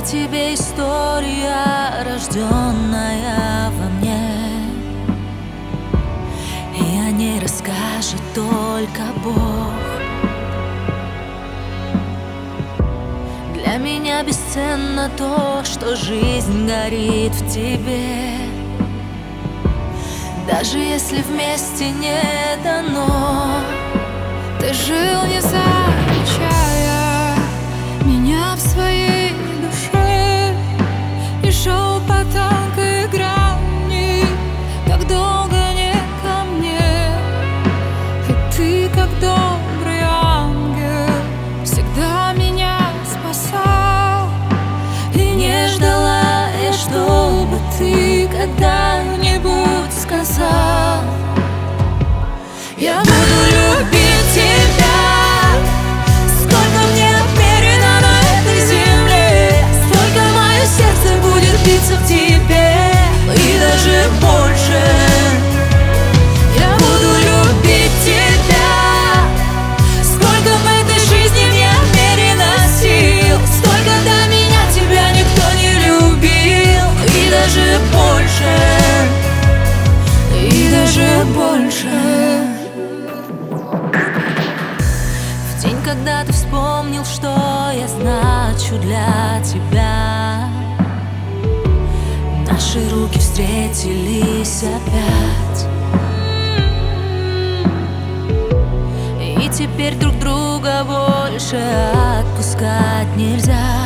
тебе история, рожденная во мне, и о ней расскажет только Бог. Для меня бесценно то, что жизнь горит в тебе, даже если вместе не дано. Ты жил, не замечая меня в своей душе, и шел по тонкой грани, так долго не ко мне. И ты, как добрый ангел, всегда меня спасал. И не ждала я, чтобы ты когда-нибудь сказал: я буду любить тебя, сколько мне отмерено на этой земле, столько мое сердце будет биться в тебе, и даже больше. Я буду любить тебя, сколько в этой жизни мне отмерено сил, столько до меня тебя никто не любил, и даже больше, и даже больше. В день, когда ты вспомнил, что я значу для тебя, наши руки встретились опять, и теперь друг друга больше отпускать нельзя,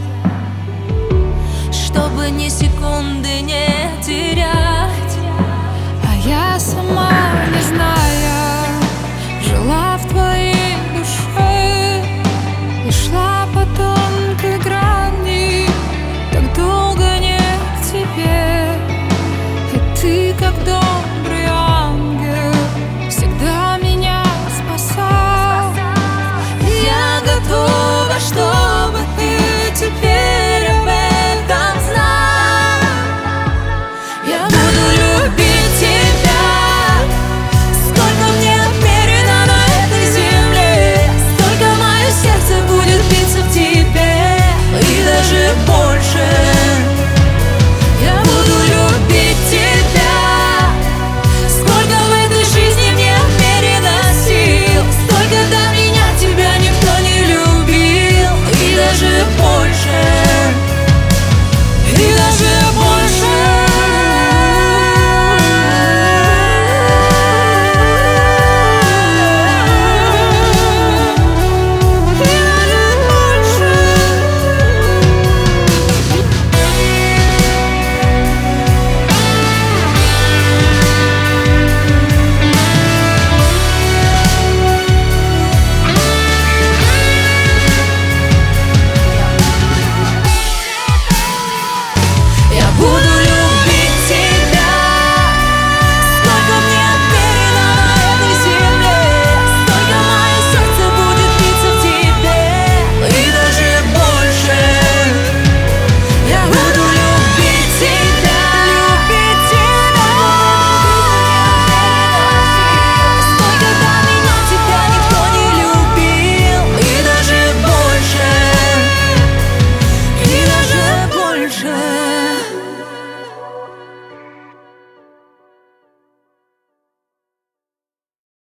чтобы ни секунды не терять. А я сама, не зная, жила в твоей душе и шла по тонкой грани, так долго не к тебе. И ты, как добрый ангел, всегда меня спасал. Я готова, чтобы ты теперь об этом знал. Я буду любить тебя, сколько мне отмерено на этой земле, столько мое сердце будет биться в тебе, и даже больше. Я буду любить тебя, сколько в этой жизни мне отмерено сил, столько до меня тебя никто не любил, и даже больше, и даже больше. Я буду любить тебя, сколько мне отмерено на этой земле, столько мое сердце будет биться в тебе, и даже больше. Я буду любить тебя, столько до меня тебя никто не любил, и даже больше, и даже больше.